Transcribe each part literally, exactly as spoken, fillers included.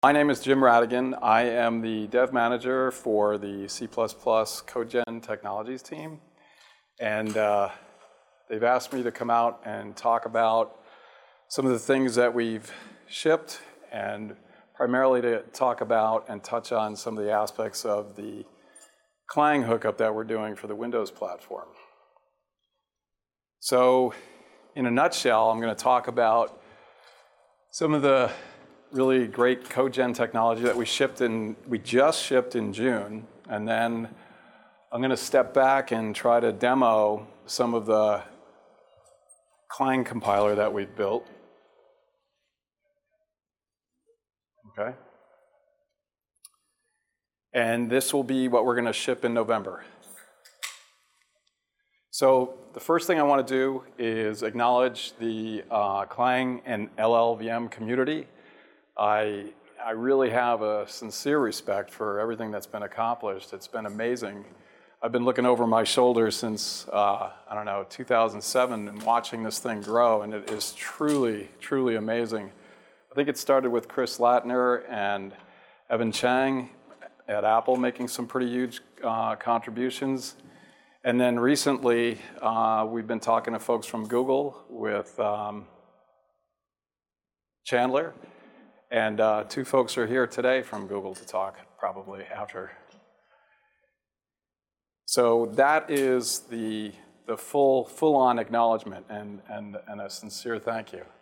My name is Jim Radigan. I am the dev manager for the C plus plus CodeGen Technologies team. And uh, they've asked me to come out and talk about some of the things that we've shipped, and primarily to talk about and touch on some of the aspects of the Clang hookup that we're doing for the Windows platform. So in a nutshell, I'm going to talk about some of the really great CodeGen technology that we shipped in, we just shipped in June, and then I'm going to step back and try to demo some of the Clang compiler that we've built. Okay. And this will be what we're going to ship in November. So the first thing I want to do is acknowledge the uh, Clang and L L V M community. I, I really have a sincere respect for everything that's been accomplished. It's been amazing. I've been looking over my shoulder since, uh, I don't know, two thousand seven and watching this thing grow, and it is truly, truly amazing. I think it started with Chris Latner and Evan Chang at Apple making some pretty huge uh, contributions. And then recently, uh, we've been talking to folks from Google with um, Chandler. And uh, two folks are here today from Google to talk, probably after. So that is the, the full, full-on acknowledgement and, and, and a sincere thank you.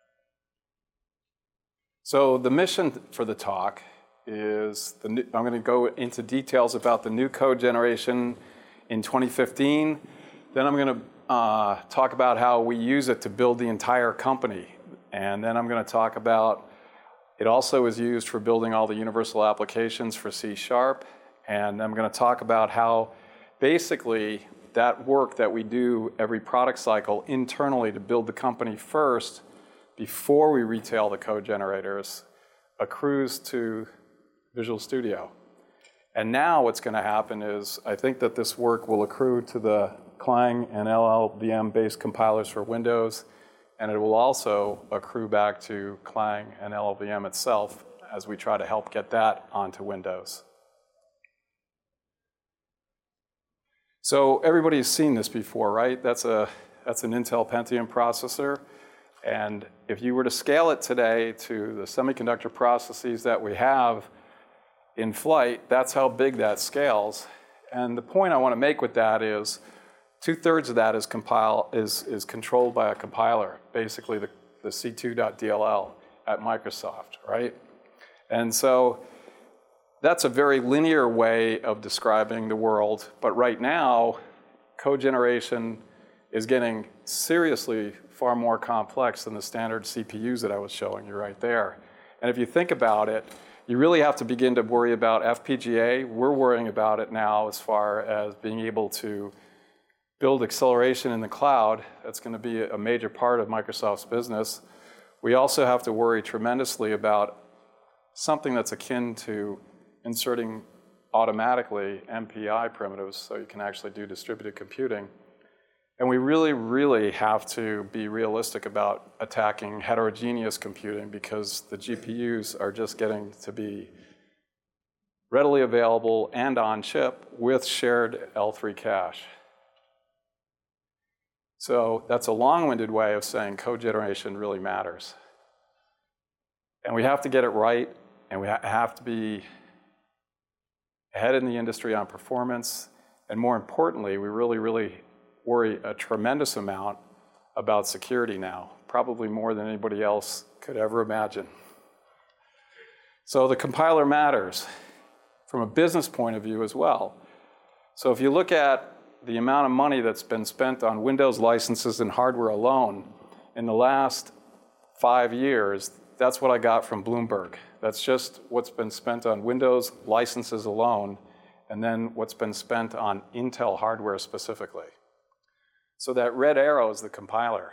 So the mission for the talk is, the new, I'm going to go into details about the new code generation in twenty fifteen. Then I'm going to uh, talk about how we use it to build the entire company. And then I'm going to talk about it also is used for building all the universal applications for C Sharp. And I'm going to talk about how basically that work that we do every product cycle internally to build the company first before we retail the code generators accrues to Visual Studio. And now what's going to happen is I think that this work will accrue to the Clang and L L V M-based compilers for Windows, and it will also accrue back to Clang and L L V M itself as we try to help get that onto Windows. So everybody's seen this before, right? That's, a, that's an Intel Pentium processor. And if you were to scale it today to the semiconductor processes that we have in flight, that's how big that scales. And the point I want to make with that is two-thirds of that is, compile, is, is controlled by a compiler, basically the, the C two dot D L L at Microsoft, right? And so that's a very linear way of describing the world. But right now, code generation is getting seriously far more complex than the standard C P Us that I was showing you right there. And if you think about it, you really have to begin to worry about F P G A. We're worrying about it now as far as being able to build acceleration in the cloud. That's going to be a major part of Microsoft's business. We also have to worry tremendously about something that's akin to inserting automatically M P I primitives so you can actually do distributed computing. And we really, really have to be realistic about attacking heterogeneous computing because the G P Us are just getting to be readily available and on chip with shared L three cache. So that's a long-winded way of saying code generation really matters. And we have to get it right, and we ha- have to be ahead in the industry on performance. And more importantly, we really, really worry a tremendous amount about security now, probably more than anybody else could ever imagine. So the compiler matters from a business point of view as well. So if you look at the amount of money that's been spent on Windows licenses and hardware alone in the last five years, that's what I got from Bloomberg. That's just what's been spent on Windows licenses alone, and then what's been spent on Intel hardware specifically. So that red arrow is the compiler.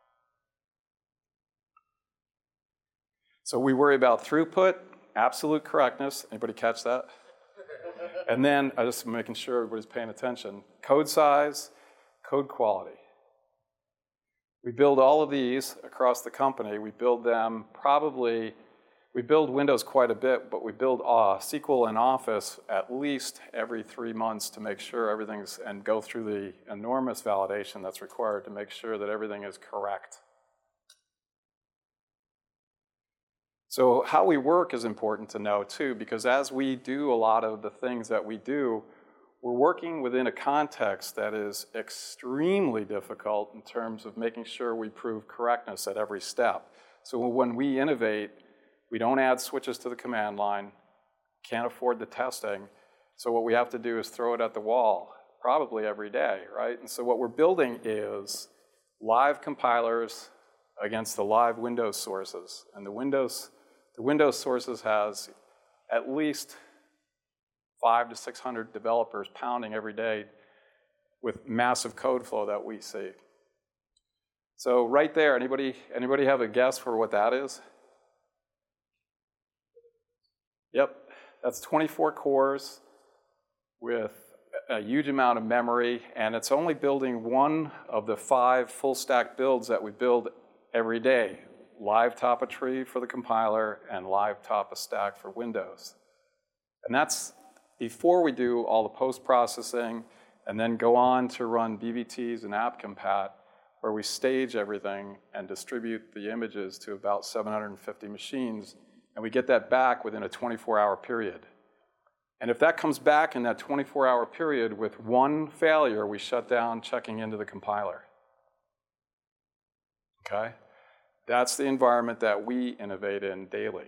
So we worry about throughput, absolute correctness. Anybody catch that? And then I just making sure everybody's paying attention. Code size, code quality. We build all of these across the company. We build them probably we build Windows quite a bit, but we build uh, S Q L and Office at least every three months to make sure everything's, and go through the enormous validation that's required to make sure that everything is correct. So how we work is important to know too, because as we do a lot of the things that we do, we're working within a context that is extremely difficult in terms of making sure we prove correctness at every step. So when we innovate, we don't add switches to the command line, can't afford the testing, so what we have to do is throw it at the wall, probably every day, right? And so what we're building is live compilers against the live Windows sources. And the Windows, the Windows sources has at least five to six hundred developers pounding every day with massive code flow that we see. So right there, anybody, anybody have a guess for what that is? Yep, that's twenty-four cores with a huge amount of memory, and it's only building one of the five full stack builds that we build every day. Live top of tree for the compiler and live top of stack for Windows. And that's before we do all the post-processing and then go on to run B V Ts and AppCompat, where we stage everything and distribute the images to about seven hundred fifty machines, and we get that back within a twenty-four hour period. And if that comes back in that twenty-four hour period with one failure, we shut down checking into the compiler. Okay? That's the environment that we innovate in daily.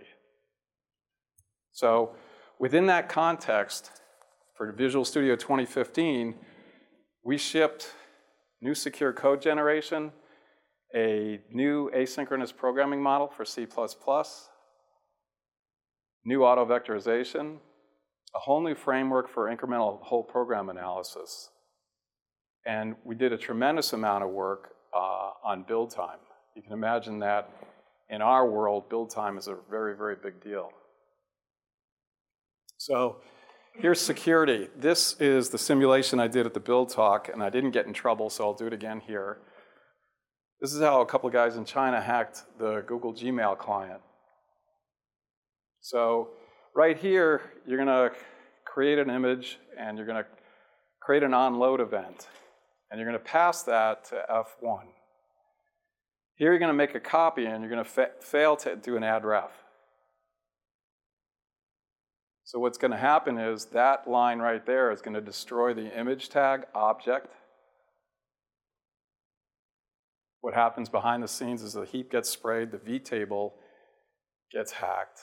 So within that context, for Visual Studio twenty fifteen, we shipped new secure code generation, a new asynchronous programming model for C plus plus, new auto vectorization, a whole new framework for incremental whole program analysis. And we did a tremendous amount of work uh, on build time. You can imagine that in our world, build time is a very, very big deal. So here's security. This is the simulation I did at the build talk, and I didn't get in trouble, so I'll do it again here. This is how a couple of guys in China hacked the Google Gmail client. So right here, you're going to create an image, and you're going to create an onload event, and you're going to pass that to F one. Here you're going to make a copy, and you're going to fa fail to do an add ref. So what's going to happen is that line right there is going to destroy the image tag object. What happens behind the scenes is the heap gets sprayed, the vtable gets hacked.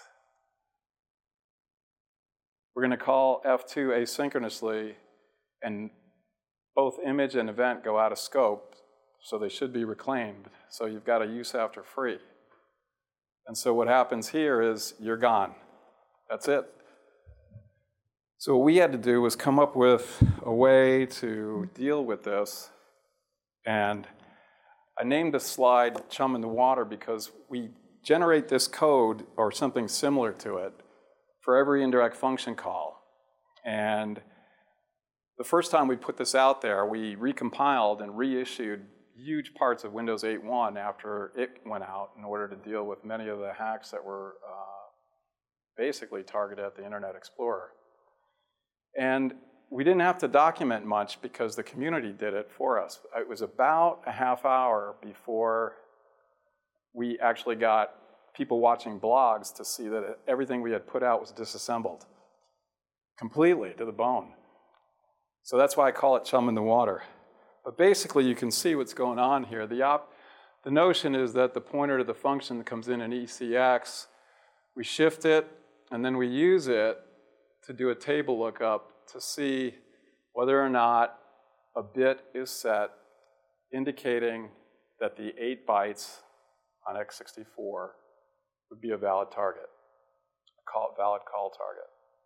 We're going to call F two asynchronously, and both image and event go out of scope, so they should be reclaimed. So you've got a use after free. And so what happens here is you're gone. That's it. So what we had to do was come up with a way to deal with this. And I named this slide Chum in the Water because we generate this code or something similar to it for every indirect function call. And the first time we put this out there, we recompiled and reissued huge parts of Windows eight point one after it went out in order to deal with many of the hacks that were uh, basically targeted at the Internet Explorer. And we didn't have to document much because the community did it for us. It was about a half hour before we actually got people watching blogs to see that everything we had put out was disassembled completely to the bone. So that's why I call it Chum in the Water. But basically, you can see what's going on here. The, op the notion is that the pointer to the function that comes in in E C X, we shift it, and then we use it to do a table lookup to see whether or not a bit is set indicating that the eight bytes on x sixty-four would be a valid target, a call, valid call target.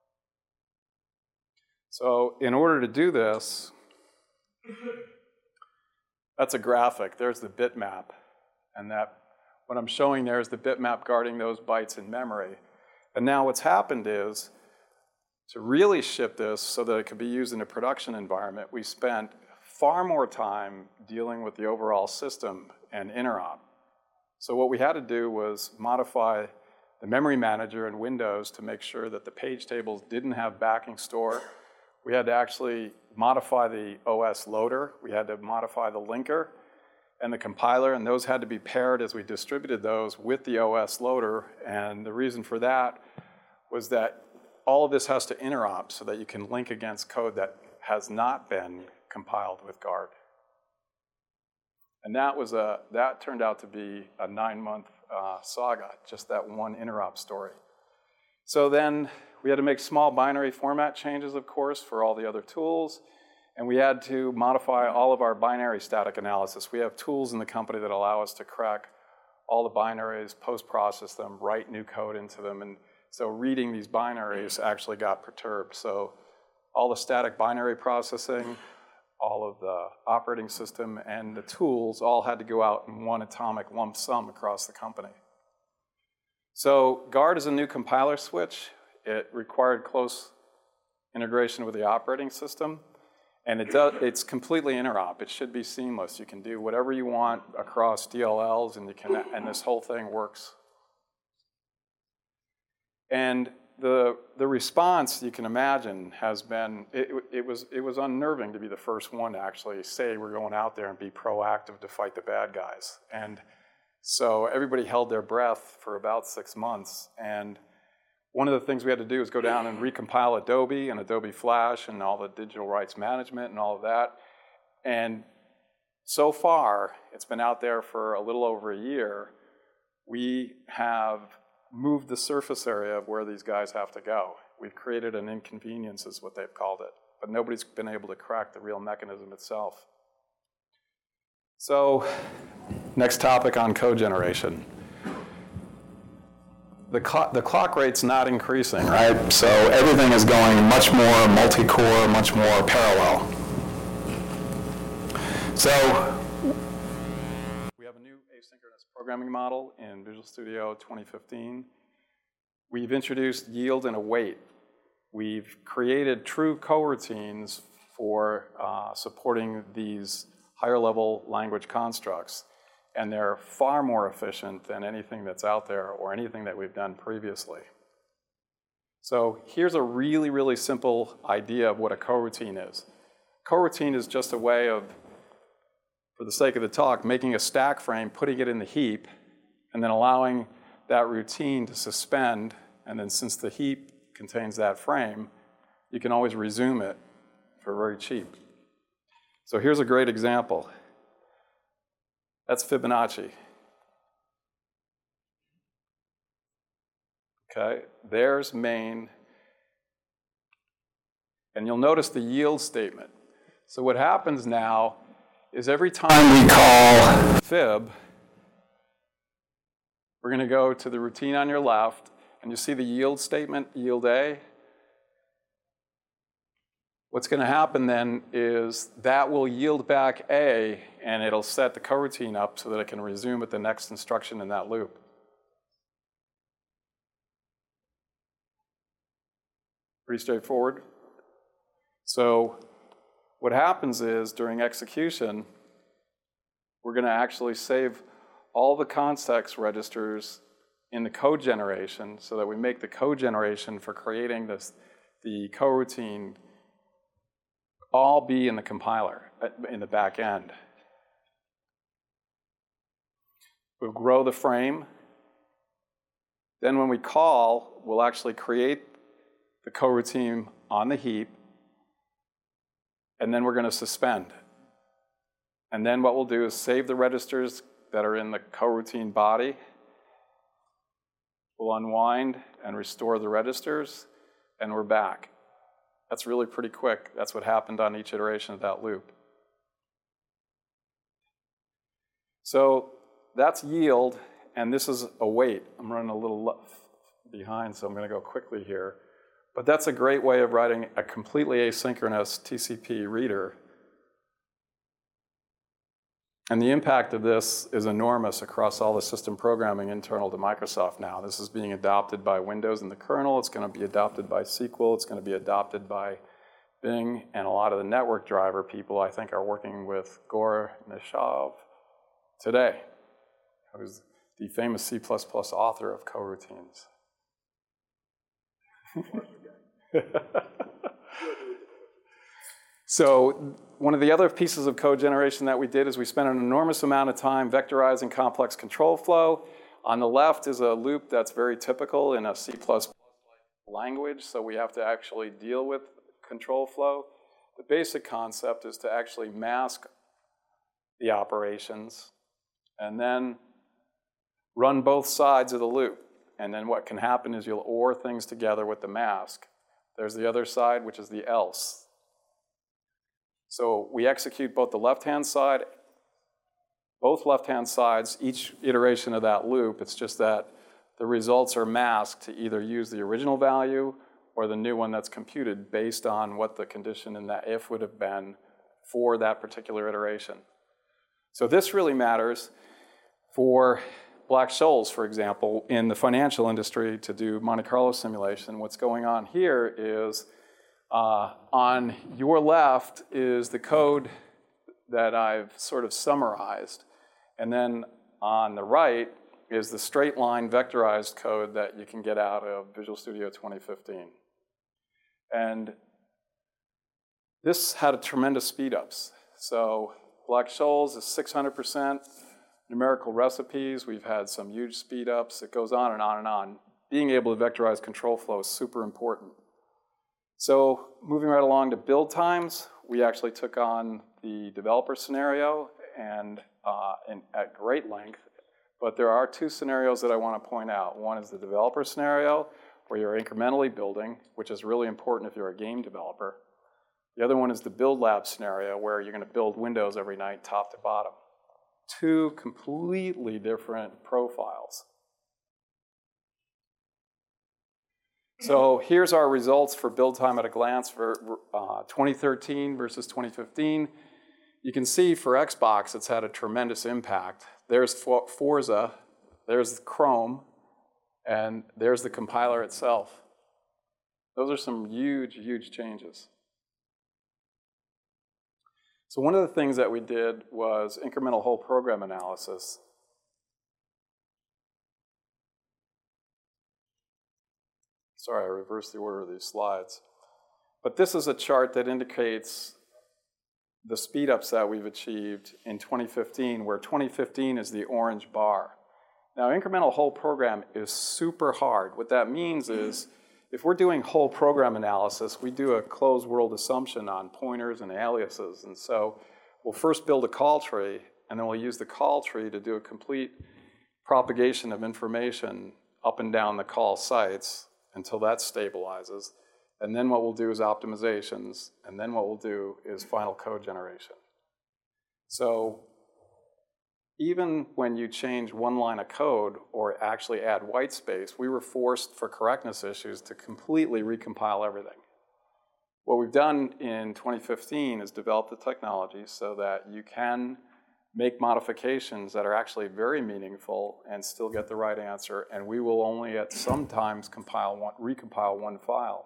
So in order to do this, that's a graphic. There's the bitmap. And that what I'm showing there is the bitmap guarding those bytes in memory. And now what's happened is, to really ship this so that it could be used in a production environment, we spent far more time dealing with the overall system and interop. So what we had to do was modify the memory manager in Windows to make sure that the page tables didn't have backing store. We had to actually modify the O S loader. We had to modify the linker and the compiler, and those had to be paired as we distributed those with the O S loader. And the reason for that was that all of this has to interop so that you can link against code that has not been compiled with GUARD. And that was a that turned out to be a nine-month uh, saga, just that one interop story. So then we had to make small binary format changes, of course, for all the other tools. And we had to modify all of our binary static analysis. We have tools in the company that allow us to crack all the binaries, post-process them, write new code into them. And so reading these binaries actually got perturbed. So all the static binary processing, all of the operating system, and the tools all had to go out in one atomic lump sum across the company. So GUARD is a new compiler switch. It required close integration with the operating system. And it does, it's completely interop. It should be seamless. You can do whatever you want across D L Ls, and, you can, and this whole thing works. And the, the response, you can imagine, has been, it, it, was, it was unnerving to be the first one to actually say we're going out there and be proactive to fight the bad guys. And so everybody held their breath for about six months. And one of the things we had to do is go down and recompile Adobe and Adobe Flash and all the digital rights management and all of that. And so far, it's been out there for a little over a year. We have moved the surface area of where these guys have to go. We've created an inconvenience, is what they've called it. But nobody's been able to crack the real mechanism itself. So, next topic on code generation. The clock, the clock rate's not increasing, right? So everything is going much more multi-core, much more parallel. So we have a new asynchronous programming model in Visual Studio twenty fifteen. We've introduced yield and await. We've created true coroutines for uh, supporting these higher level language constructs. And they're far more efficient than anything that's out there or anything that we've done previously. So here's a really, really simple idea of what a coroutine is. Coroutine is just a way of, for the sake of the talk, making a stack frame, putting it in the heap, and then allowing that routine to suspend. And then since the heap contains that frame, you can always resume it for very cheap. So here's a great example. That's Fibonacci. Okay, there's main. And you'll notice the yield statement. So what happens now is every time we call fib, we're going to go to the routine on your left, and you see the yield statement, yield A. What's going to happen then is that will yield back A, and it'll set the coroutine up so that it can resume at the next instruction in that loop. Pretty straightforward. So what happens is during execution, we're going to actually save all the context registers in the code generation so that we make the code generation for creating this, the coroutine all be in the compiler, in the back end. We'll grow the frame. Then when we call, we'll actually create the coroutine on the heap, and then we're going to suspend. And then what we'll do is save the registers that are in the coroutine body. We'll unwind and restore the registers, and we're back. That's really pretty quick. That's what happened on each iteration of that loop. So that's yield, and this is await. I'm running a little behind, so I'm going to go quickly here. But that's a great way of writing a completely asynchronous T C P reader. And the impact of this is enormous across all the system programming internal to Microsoft now. This is being adopted by Windows in the kernel. It's going to be adopted by S Q L. It's going to be adopted by Bing. And a lot of the network driver people, I think, are working with Gor Nishov today, who's the famous C plus plus author of coroutines. So one of the other pieces of code generation that we did is we spent an enormous amount of time vectorizing complex control flow. On the left is a loop that's very typical in a C plus plus language, so we have to actually deal with control flow. The basic concept is to actually mask the operations and then run both sides of the loop. And then what can happen is you'll O R things together with the mask. There's the other side, which is the else. So we execute both the left-hand side, both left-hand sides, each iteration of that loop. It's just that the results are masked to either use the original value or the new one that's computed based on what the condition in that if would have been for that particular iteration. So this really matters for Black-Scholes, for example, in the financial industry to do Monte Carlo simulation. What's going on here is uh, on your left is the code that I've sort of summarized. And then on the right is the straight line vectorized code that you can get out of Visual Studio twenty fifteen. And this had a tremendous speed ups. So Black-Scholes is six hundred percent. Numerical recipes, we've had some huge speed ups. It goes on and on and on. Being able to vectorize control flow is super important. So moving right along to build times, we actually took on the developer scenario and uh, in, at great length. But there are two scenarios that I want to point out. One is the developer scenario, where you're incrementally building, which is really important if you're a game developer. The other one is the build lab scenario, where you're going to build Windows every night, top to bottom. Two completely different profiles. So here's our results for build time at a glance for uh, twenty thirteen versus twenty fifteen. You can see for Xbox, it's had a tremendous impact. There's Forza, there's Chrome, and there's the compiler itself. Those are some huge, huge changes. So one of the things that we did was incremental whole program analysis. Sorry, I reversed the order of these slides. But this is a chart that indicates the speed ups that we've achieved in twenty fifteen, where twenty fifteen is the orange bar. Now, incremental whole program is super hard. What that means is, if we're doing whole program analysis, we do a closed world assumption on pointers and aliases. And so we'll first build a call tree, and then we'll use the call tree to do a complete propagation of information up and down the call sites until that stabilizes. And then what we'll do is optimizations, and then what we'll do is final code generation. So even when you change one line of code or actually add white space, we were forced for correctness issues to completely recompile everything. What we've done in twenty fifteen is develop the technology so that you can make modifications that are actually very meaningful and still get the right answer, and we will only at sometimes compile one, recompile one file.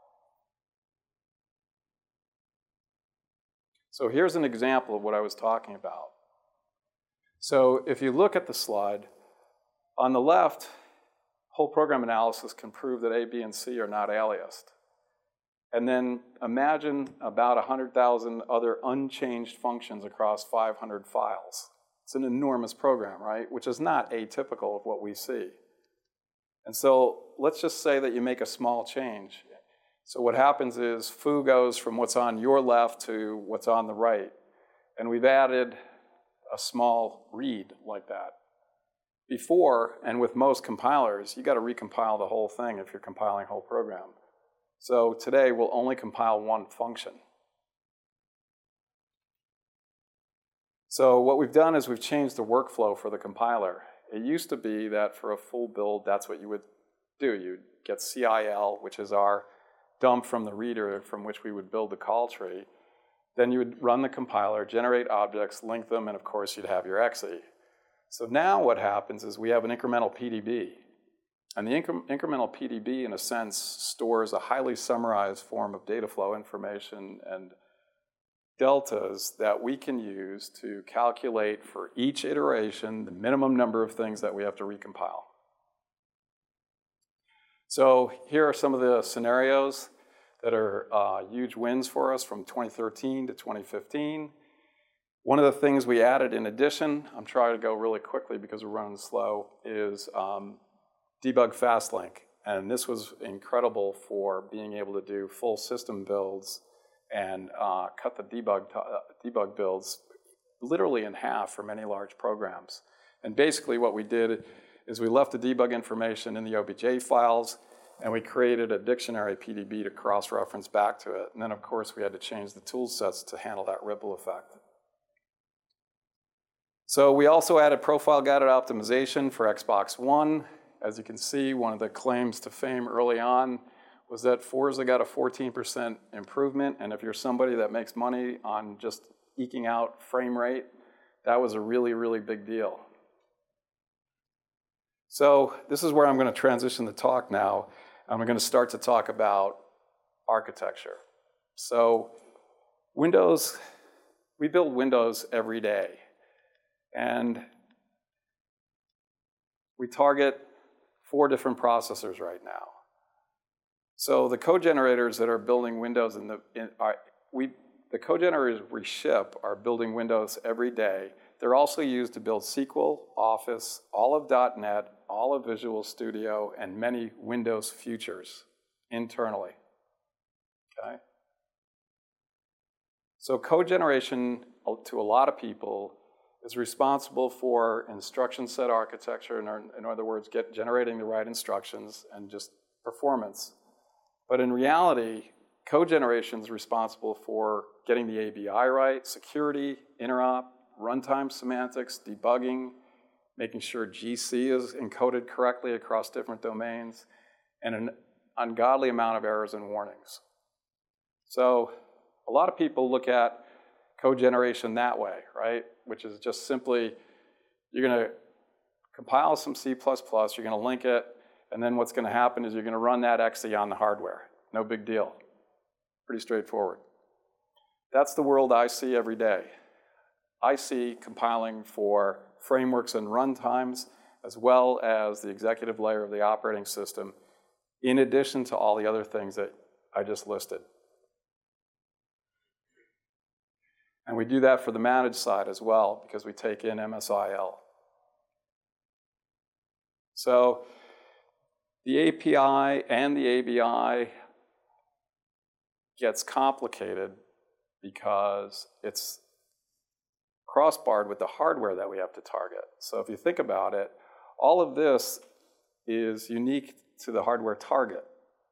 So here's an example of what I was talking about. So if you look at the slide, on the left, whole program analysis can prove that A, B, and C are not aliased. And then imagine about one hundred thousand other unchanged functions across five hundred files. It's an enormous program, right? Which is not atypical of what we see. And so let's just say that you make a small change. So what happens is foo goes from what's on your left to what's on the right. And we've added a small read like that. Before, and with most compilers, you got to recompile the whole thing if you're compiling a whole program. So today, we'll only compile one function. So what we've done is we've changed the workflow for the compiler. It used to be that for a full build, that's what you would do. You'd get C I L, which is our dump from the reader from which we would build the call tree. Then you would run the compiler, generate objects, link them, and of course, you'd have your X E. So now what happens is we have an incremental P D B. And the incre incremental P D B, in a sense, stores a highly summarized form of data flow information and deltas that we can use to calculate for each iteration the minimum number of things that we have to recompile. So here are some of the scenarios that are uh, huge wins for us from twenty thirteen to twenty fifteen. One of the things we added in addition, I'm trying to go really quickly because we're running slow, is um, Debug Fastlink. And this was incredible for being able to do full system builds and uh, cut the debug, uh, debug builds literally in half for many large programs. And basically what we did is we left the debug information in the O B J files, and we created a dictionary P D B to cross-reference back to it. And then, of course, we had to change the tool sets to handle that ripple effect. So we also added profile-guided optimization for Xbox One. As you can see, one of the claims to fame early on was that Forza got a fourteen percent improvement, and if you're somebody that makes money on just eking out frame rate, that was a really, really big deal. So this is where I'm going to transition the talk now. I'm going to start to talk about architecture. So Windows, we build Windows every day, and we target four different processors right now. So the code generators that are building Windows in the in, are, we the code generators we ship are building Windows every day. They're also used to build S Q L, Office, all of dot net, all of Visual Studio, and many Windows features internally. Okay. So code generation, to a lot of people, is responsible for instruction set architecture, in, in other words, get generating the right instructions and just performance. But in reality, code generation is responsible for getting the A B I right, security, interop, runtime semantics, debugging, making sure G C is encoded correctly across different domains, and an ungodly amount of errors and warnings. So a lot of people look at code generation that way, right? Which is just simply, you're going to compile some C plus plus, you're going to link it, and then what's going to happen is you're going to run that X E on the hardware. No big deal. Pretty straightforward. That's the world I see every day. I see compiling for frameworks and runtimes, as well as the executive layer of the operating system, in addition to all the other things that I just listed. And we do that for the managed side as well, because we take in M S I L. So the A P I and the A B I gets complicated because it's cross-barred with the hardware that we have to target. So if you think about it, all of this is unique to the hardware target.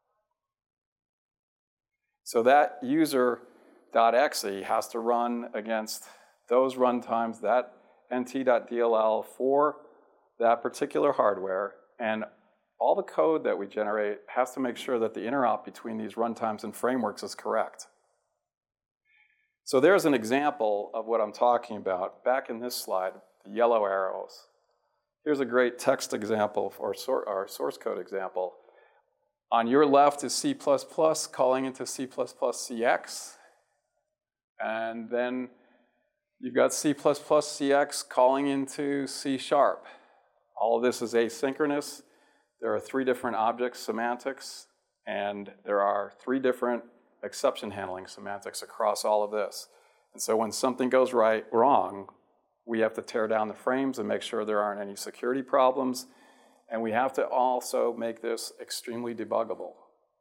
So that user.exe has to run against those runtimes, that nt.dll for that particular hardware, and all the code that we generate has to make sure that the interop between these runtimes and frameworks is correct. So there's an example of what I'm talking about. Back in this slide, the yellow arrows. Here's a great text example, or, sor or source code example. On your left is C plus plus calling into C plus plus C X. And then you've got C plus plus C X calling into C sharp. All of this is asynchronous. There are three different object semantics, and there are three different exception handling semantics across all of this. And so when something goes right, wrong, we have to tear down the frames and make sure there aren't any security problems. And we have to also make this extremely debuggable.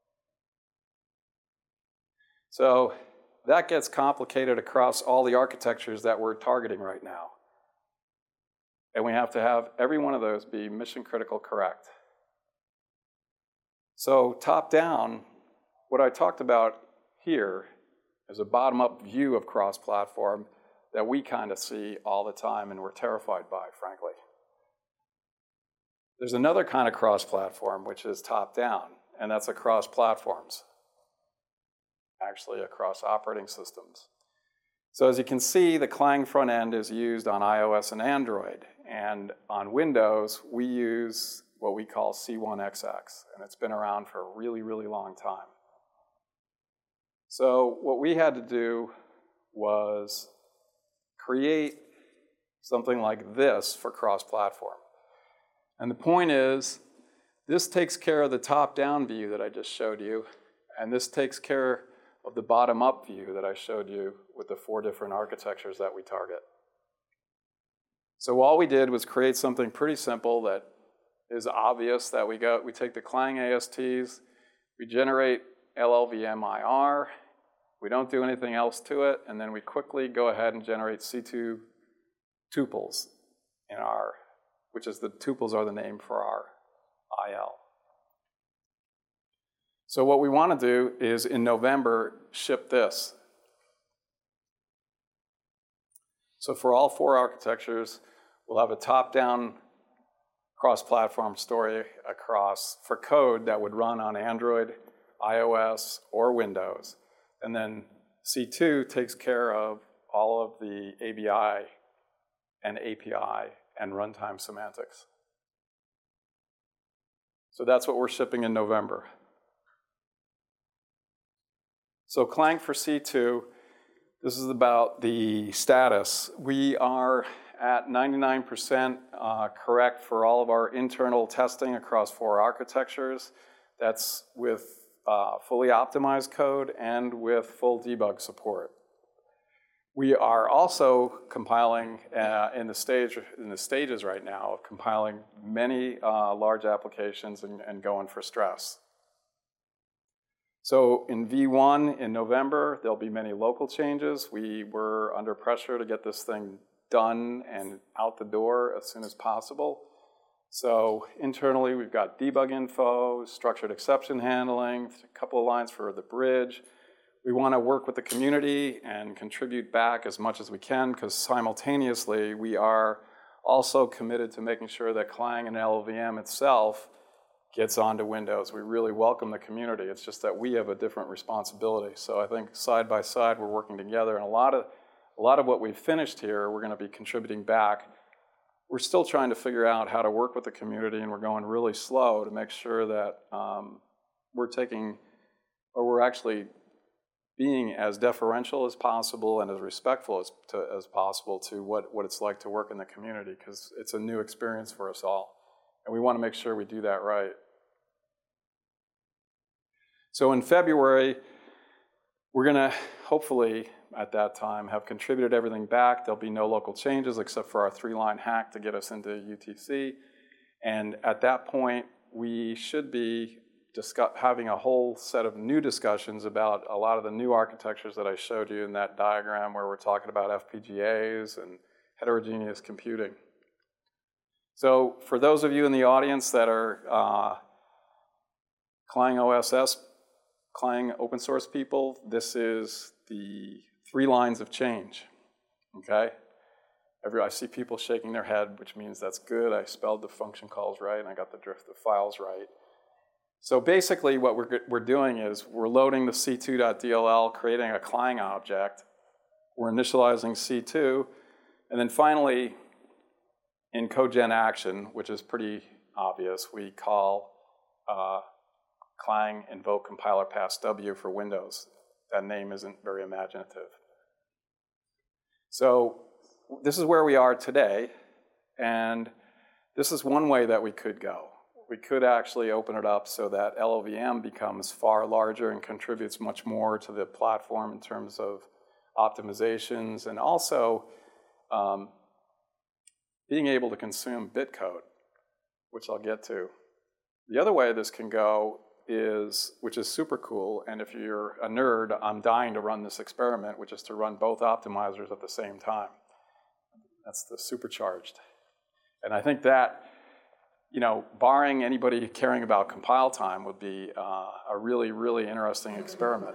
So that gets complicated across all the architectures that we're targeting right now. And we have to have every one of those be mission critical correct. So top down, what I talked about here is a bottom-up view of cross-platform that we kind of see all the time and we're terrified by, frankly. There's another kind of cross-platform, which is top-down, and that's across platforms, actually across operating systems. So as you can see, the Clang front end is used on iOS and Android, and on Windows, we use what we call C one X X, and it's been around for a really, really long time. So what we had to do was create something like this for cross-platform. And the point is This takes care of the top-down view that I just showed you, and this takes care of the bottom-up view that I showed you with the four different architectures that we target. So all we did was create something pretty simple that is obvious that we go, we take the Clang A S Ts, we generate L L V M I R, we don't do anything else to it, and then we quickly go ahead and generate C two tuples in our, which is the tuples are the name for our I L. So what we want to do is in November ship this. So for all four architectures, we'll have a top-down cross-platform story across for code that would run on Android, iOS, or Windows. And then C two takes care of all of the A B I and A P I and runtime semantics. So that's what we're shipping in November. So Clang for C two, this is about the status. We are at ninety-nine percent uh, correct for all of our internal testing across four architectures. That's with uh, fully optimized code and with full debug support. We are also compiling uh, in the stage in the stages right now of compiling many uh, large applications and, and going for stress. So in V one in November, there'll be many local changes. We were under pressure to get this thing done and out the door as soon as possible. So internally, we've got debug info, structured exception handling, a couple of lines for the bridge. We want to work with the community and contribute back as much as we can, because simultaneously, we are also committed to making sure that Clang and L L V M itself gets onto Windows. We really welcome the community. It's just that we have a different responsibility. So I think side by side, we're working together. And a lot of, a lot of what we've finished here, we're going to be contributing back. We're still trying to figure out how to work with the community, and we're going really slow to make sure that um, we're taking, or we're actually being as deferential as possible and as respectful as, to, as possible to what, what it's like to work in the community, because it's a new experience for us all. And we want to make sure we do that right. So in February, we're going to hopefully, at that time, have contributed everything back. There'll be no local changes except for our three-line hack to get us into U T C. And at that point, we should be discuss having a whole set of new discussions about a lot of the new architectures that I showed you in that diagram, where we're talking about F P G As and heterogeneous computing. So for those of you in the audience that are uh, Clang O S S, Clang open source people, this is the three lines of change, okay? Every, I see people shaking their head, which means that's good. I spelled the function calls right, and I got the drift of files right. So basically what we're, we're doing is we're loading the C two dot D L L, creating a Clang object. We're initializing C two, and then finally, in CodeGen action, which is pretty obvious, we call uh, Clang invoke compiler pass W for Windows. That name isn't very imaginative. So this is where we are today, and this is one way that we could go. We could actually open it up so that L L V M becomes far larger and contributes much more to the platform in terms of optimizations, and also um, being able to consume bitcode, which I'll get to. The other way this can go is, which is super cool, and if you're a nerd, I'm dying to run this experiment, which is to run both optimizers at the same time. That's the supercharged. And I think that, you know, barring anybody caring about compile time, would be uh, a really, really interesting experiment.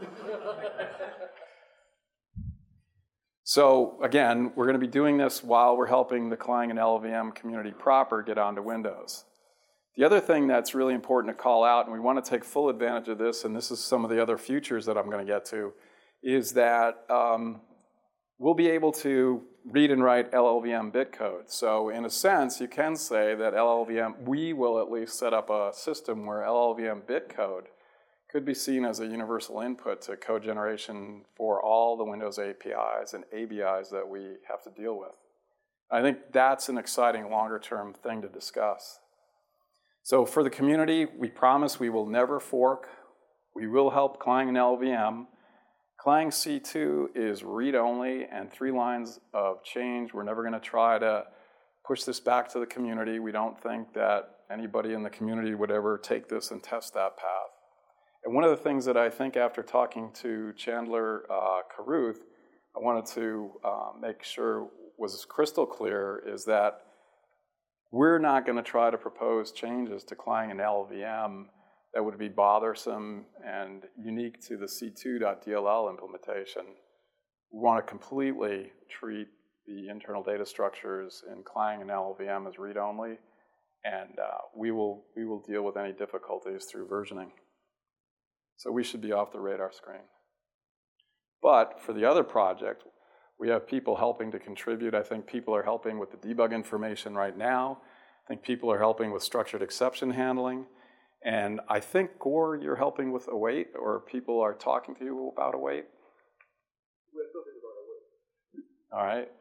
So again, we're going to be doing this while we're helping the Clang and L L V M community proper get onto Windows. The other thing that's really important to call out, and we want to take full advantage of this, and this is some of the other features that I'm going to get to, is that um, we'll be able to read and write L L V M bitcode. So in a sense, you can say that L L V M, we will at least set up a system where L L V M bitcode could be seen as a universal input to code generation for all the Windows A P Is and A B Is that we have to deal with. I think that's an exciting longer-term thing to discuss. So for the community, we promise we will never fork. We will help Clang and L V M. Clang C two is read-only and three lines of change. We're never going to try to push this back to the community. We don't think that anybody in the community would ever take this and test that path. And one of the things that I think after talking to Chandler uh, Carruth, I wanted to uh, make sure was crystal clear is that we're not going to try to propose changes to Clang and L V M that would be bothersome and unique to the C two dot D L L implementation. We want to completely treat the internal data structures in Clang and L V M as read-only, and uh, we will we will deal with any difficulties through versioning. So we should be off the radar screen. But for the other project, we have people helping to contribute. I think people are helping with the debug information right now. I think people are helping with structured exception handling. And I think, Gore, you're helping with await, or people are talking to you about await? We're talking about await. All right.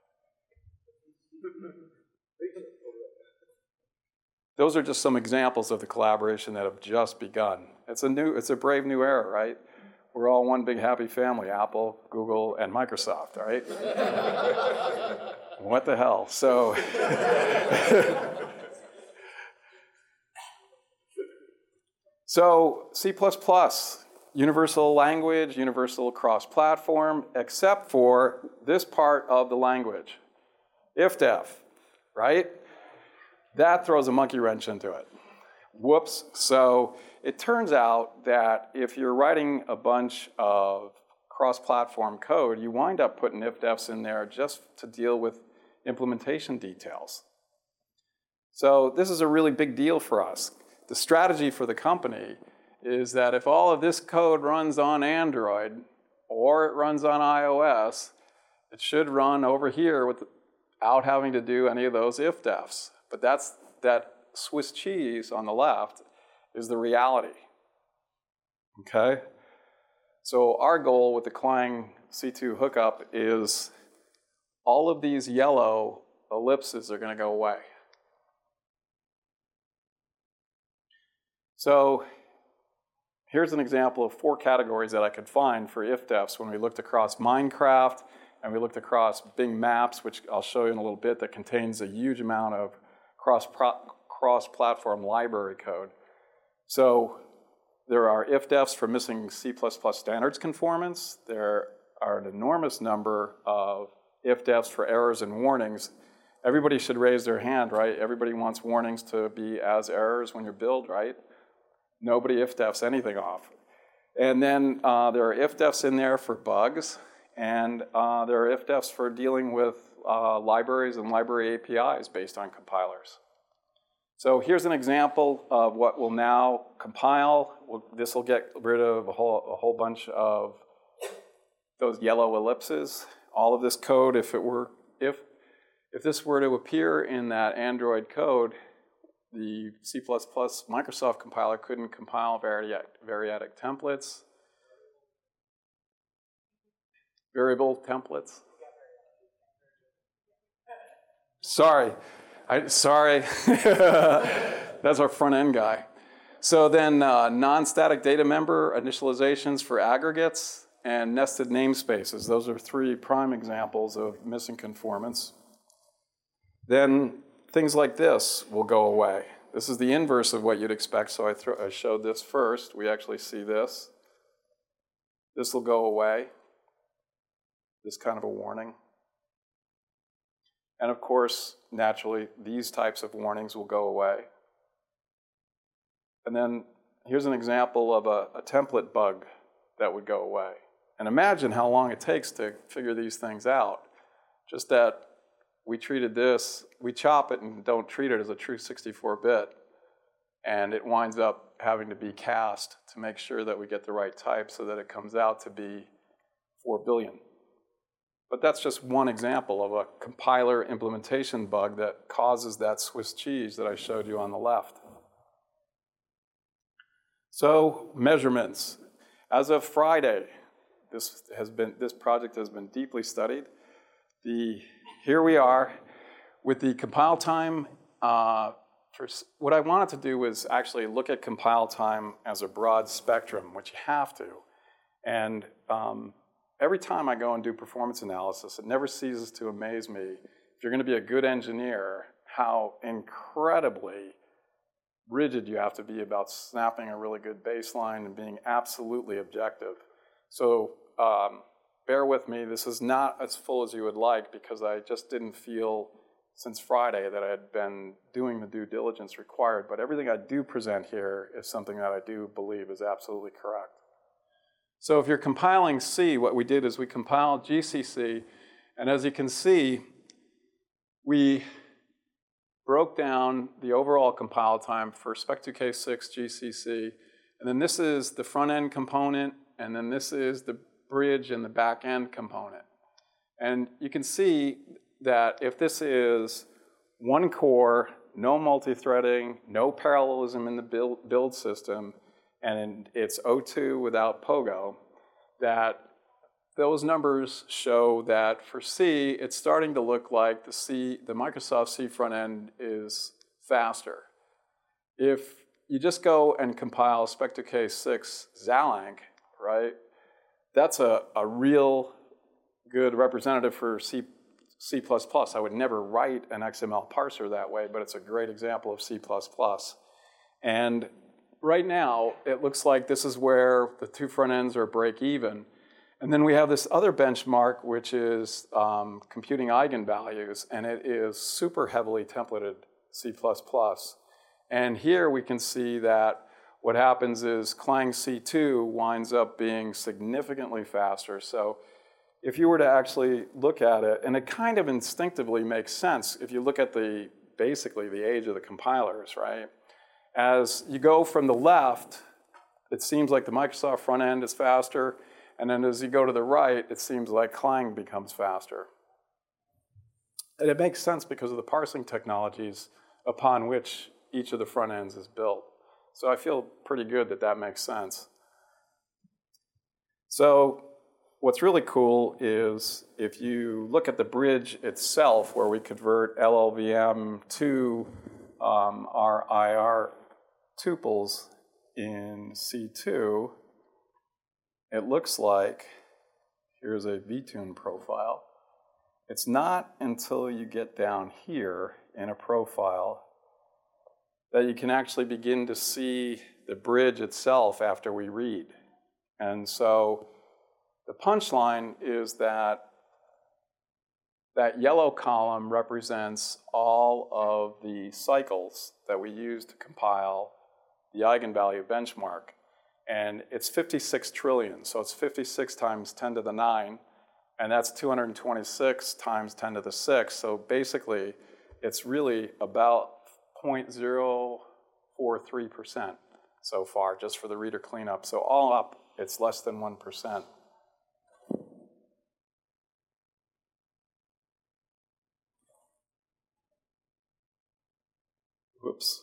Those are just some examples of the collaboration that have just begun. It's a new, it's a brave new era, right? We're all one big happy family, Apple, Google, and Microsoft, all right? What the hell? So, so C plus plus, universal language, universal cross-platform, except for this part of the language, if-def, right? That throws a monkey wrench into it. Whoops. So it turns out that if you're writing a bunch of cross-platform code, you wind up putting if-defs in there just to deal with implementation details. So this is a really big deal for us. The strategy for the company is that if all of this code runs on Android or it runs on iOS, it should run over here without having to do any of those if-defs. But that's that Swiss cheese on the left is the reality. Okay? So our goal with the Clang C two hookup is all of these yellow ellipses are going to go away. So here's an example of four categories that I could find for if-defs when we looked across Minecraft and we looked across Bing Maps, which I'll show you in a little bit, that contains a huge amount of cross cross-platform library code. So there are if-defs for missing C plus plus standards conformance. There are an enormous number of if-defs for errors and warnings. Everybody should raise their hand, right? Everybody wants warnings to be as errors when you build, right? Nobody if-defs anything off. And then uh, there are if-defs in there for bugs, and uh, there are if-defs for dealing with uh, libraries and library A P Is based on compilers. So here's an example of what will now compile. This will get rid of a whole, a whole bunch of those yellow ellipses. All of this code, if it were, if, if this were to appear in that Android code, the C plus plus Microsoft compiler couldn't compile variadic, variadic templates, variable templates. Sorry. I, sorry, that's our front end guy. So then uh, non-static data member initializations for aggregates and nested namespaces. Those are three prime examples of missing conformance. Then things like this will go away. This is the inverse of what you'd expect, so I, th- I showed this first. We actually see this. This will go away. This kind of a warning. And of course, naturally, these types of warnings will go away. And then here's an example of a, a template bug that would go away. And imagine how long it takes to figure these things out. Just that we treated this, we chop it and don't treat it as a true sixty-four bit. And it winds up having to be cast to make sure that we get the right type so that it comes out to be four billion. But that's just one example of a compiler implementation bug that causes that Swiss cheese that I showed you on the left. So measurements. As of Friday, this has been this project has been deeply studied. The here we are with the compile time uh, for, what I wanted to do was actually look at compile time as a broad spectrum, which you have to. And um, every time I go and do performance analysis, it never ceases to amaze me, if you're going to be a good engineer, how incredibly rigid you have to be about snapping a really good baseline and being absolutely objective. So um, bear with me, this is not as full as you would like because I just didn't feel since Friday that I had been doing the due diligence required, but everything I do present here is something that I do believe is absolutely correct. So if you're compiling C, what we did is we compiled G C C, and as you can see, we broke down the overall compile time for spec two K six G C C, and then this is the front end component, and then this is the bridge and the back end component. And you can see that if this is one core, no multi-threading, no parallelism in the build, build system, and it's O two without Pogo, that those numbers show that for C, it's starting to look like the C, the Microsoft C front end is faster. If you just go and compile spec two K six Xalang, right, that's a, a real good representative for C, C++. I would never write an X M L parser that way, but it's a great example of C plus plus. And right now, it looks like this is where the two front ends are break even. And then we have this other benchmark, which is um, computing eigenvalues, and it is super heavily templated C plus plus. And here we can see that what happens is Clang C two winds up being significantly faster. So if you were to actually look at it, and it kind of instinctively makes sense if you look at the, basically the age of the compilers, right? As you go from the left, it seems like the Microsoft front end is faster, and then as you go to the right, it seems like Clang becomes faster. And it makes sense because of the parsing technologies upon which each of the front ends is built. So I feel pretty good that that makes sense. So what's really cool is if you look at the bridge itself, where we convert L L V M to um, our I R tuples in C two, it looks like, here's a vTune profile. It's not until you get down here in a profile that you can actually begin to see the bridge itself after we read. And so the punchline is that that yellow column represents all of the cycles that we use to compile the eigenvalue benchmark. And it's fifty-six trillion, so it's fifty-six times ten to the nine, and that's two hundred twenty-six times ten to the six. So basically, it's really about zero point zero four three percent so far, just for the reader cleanup. So all up, it's less than one percent. Whoops.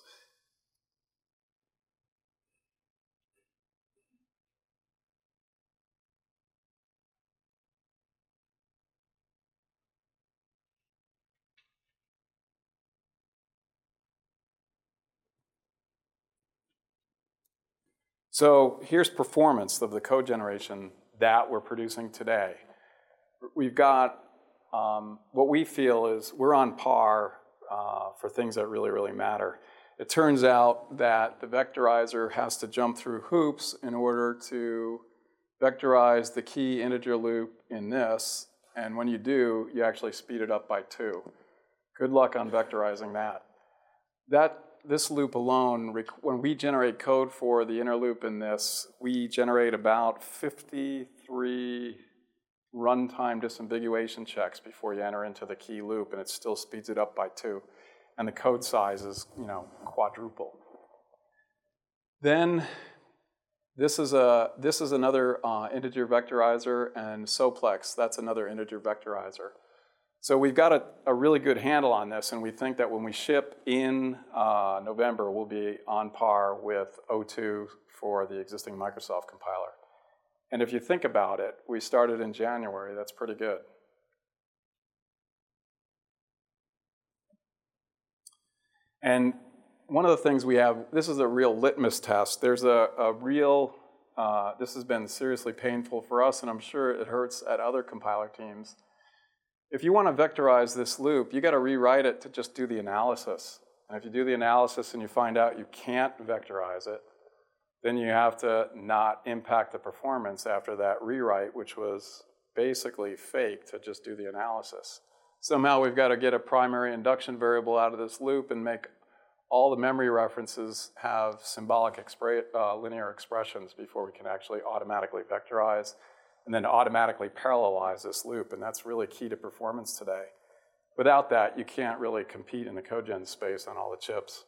So here's performance of the code generation that we're producing today. We've got um, what we feel is we're on par uh, for things that really, really matter. It turns out that the vectorizer has to jump through hoops in order to vectorize the key integer loop in this, and when you do, you actually speed it up by two. Good luck on vectorizing that. That This loop alone, when we generate code for the inner loop in this, we generate about fifty-three runtime disambiguation checks before you enter into the key loop, and it still speeds it up by two. And the code size is, you know, quadruple. Then this is a this is another uh, integer vectorizer, and Soplex, that's another integer vectorizer. So we've got a, a really good handle on this, and we think that when we ship in uh, November, we'll be on par with O two for the existing Microsoft compiler. And if you think about it, we started in January. That's pretty good. And one of the things we have, this is a real litmus test. There's a, a real, uh, this has been seriously painful for us, and I'm sure it hurts at other compiler teams. If you want to vectorize this loop, you got to rewrite it to just do the analysis. And if you do the analysis and you find out you can't vectorize it, then you have to not impact the performance after that rewrite, which was basically fake to just do the analysis. Somehow we've got to get a primary induction variable out of this loop and make all the memory references have symbolic expre uh, linear expressions before we can actually automatically vectorize and then automatically parallelize this loop. And that's really key to performance today. Without that, you can't really compete in the cogen space on all the chips.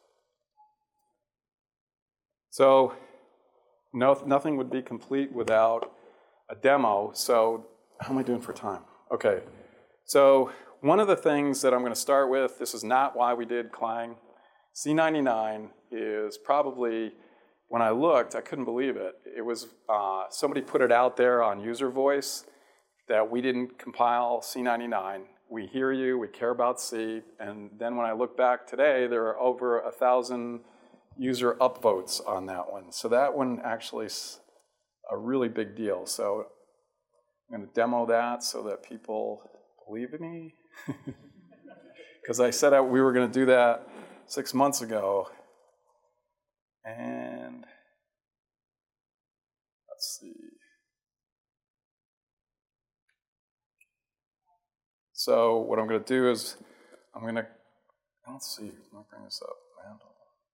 So no, nothing would be complete without a demo. So how am I doing for time? Okay. So one of the things that I'm going to start with, this is not why we did Clang. C ninety-nine is probably, when I looked, I couldn't believe it. It was, uh, somebody put it out there on user voice that we didn't compile C ninety-nine. We hear you, we care about C, and then when I look back today, there are over a thousand user upvotes on that one. So that one actually is a really big deal. So I'm going to demo that so that people believe in me. Because I said we were going to do that six months ago. And let's see. So what I'm going to do is I'm going to, let's see, let me bring this up. Mandel.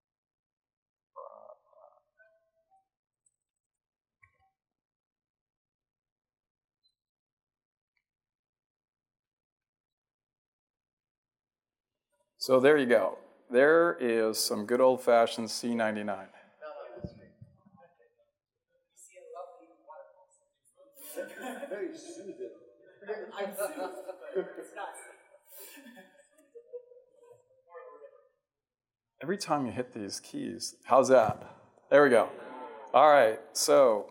So there you go. There is some good old-fashioned C ninety-nine. Very soothing. I'm soothed. It's not. Every time you hit these keys, how's that? There we go. All right, so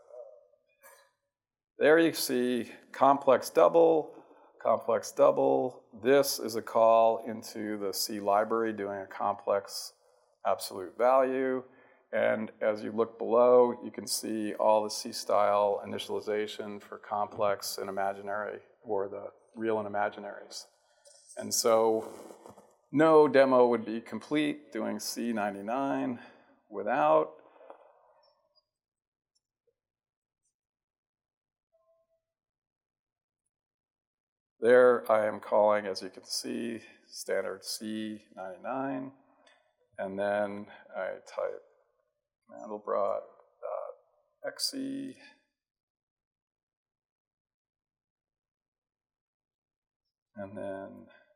there you see complex double, complex double. This is a call into the C library doing a complex absolute value. And as you look below, you can see all the C-style initialization for complex and imaginary, or the real and imaginaries. And so no demo would be complete doing C ninety-nine without there I am calling, as you can see, standard C ninety-nine, and then I type Mandelbrot.exe, and then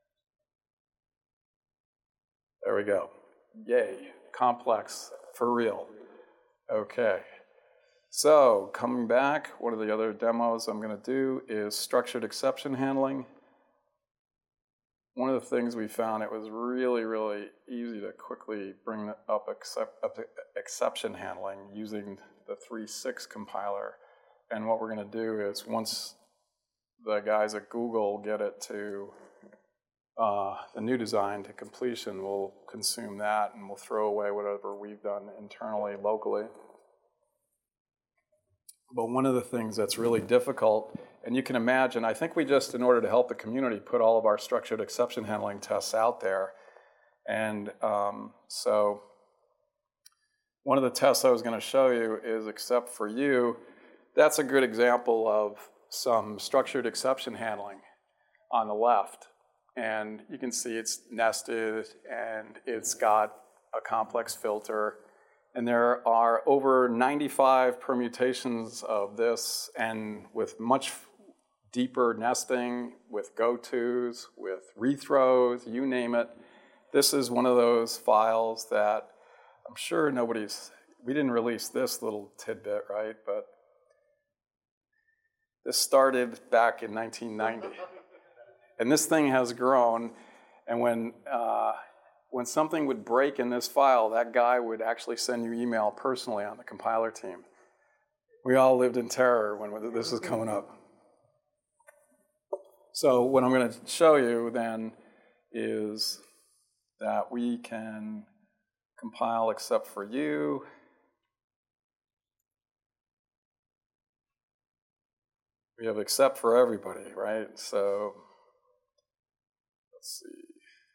there we go. Yay, complex for real. Okay. So coming back, one of the other demos I'm going to do is structured exception handling. One of the things we found, it was really, really easy to quickly bring up, except, up exception handling using the three point six compiler. And what we're going to do is once the guys at Google get it to uh, the new design to completion, we'll consume that and we'll throw away whatever we've done internally, locally. But one of the things that's really difficult, and you can imagine, I think we just, in order to help the community, put all of our structured exception handling tests out there. And um, so one of the tests I was going to show you is except for you. That's a good example of some structured exception handling on the left. And you can see it's nested, and it's got a complex filter. And there are over ninety-five permutations of this, and with much deeper nesting, with go-tos, with rethrows, you name it. This is one of those files that I'm sure nobody's, we didn't release this little tidbit, right? But this started back in nineteen ninety. And this thing has grown, and when uh, when something would break in this file, that guy would actually send you email personally on the compiler team. We all lived in terror when this was coming up. So what I'm going to show you then is that we can compile except for you. We have except for everybody, right? So let's see.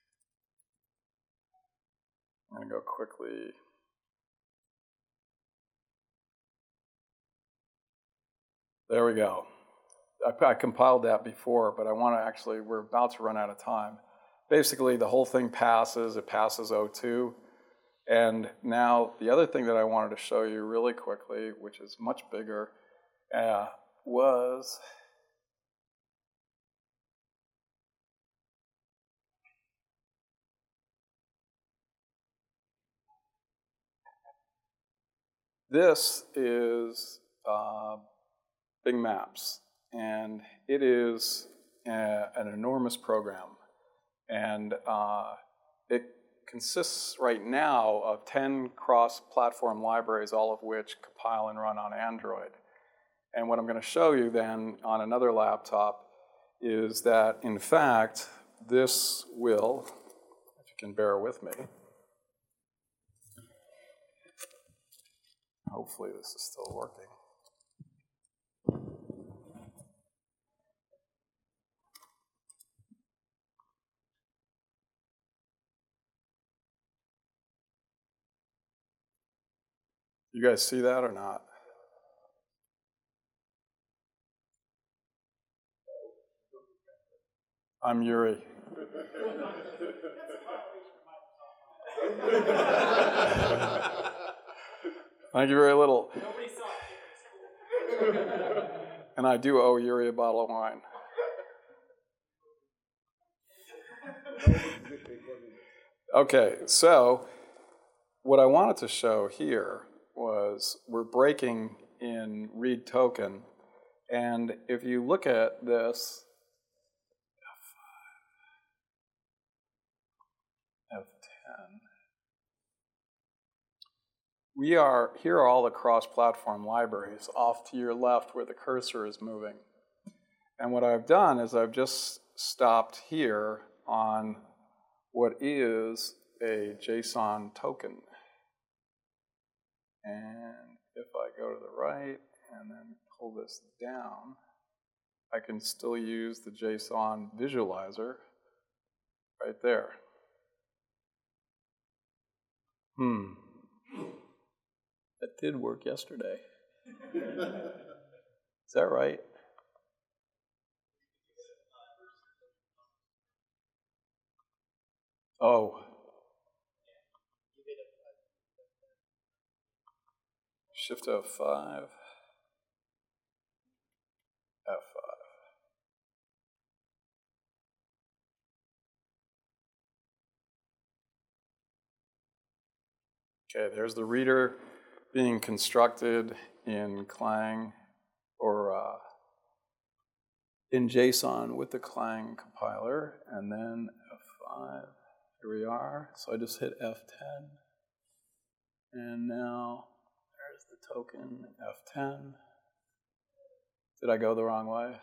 I'm going to go quickly. There we go. I, I compiled that before, but I want to actually, we're about to run out of time. Basically, the whole thing passes. It passes O two. And now the other thing that I wanted to show you really quickly, which is much bigger, uh, was this is uh, Bing Maps, and it is a, an enormous program. And uh, it consists right now of ten cross-platform libraries, all of which compile and run on Android. And what I'm going to show you then on another laptop is that, in fact, this will, if you can bear with me, hopefully this is still working. You guys see that or not? I'm Yuri. Thank you very little. Nobody saw it. And I do owe Yuri a bottle of wine. Okay, so what I wanted to show here was we're breaking in read token, and if you look at this, F ten, we are, here are all the cross-platform libraries off to your left where the cursor is moving. And what I've done is I've just stopped here on what is a JSON token. And if I go to the right and then pull this down, I can still use the JSON visualizer right there. Hmm. That did work yesterday. Is that right? Oh. Shift F five. F five. Okay, there's the reader being constructed in Clang or uh, in JSON with the Clang compiler, and then F five. Here we are. So I just hit F ten, and now there's the token F ten. Did I go the wrong way?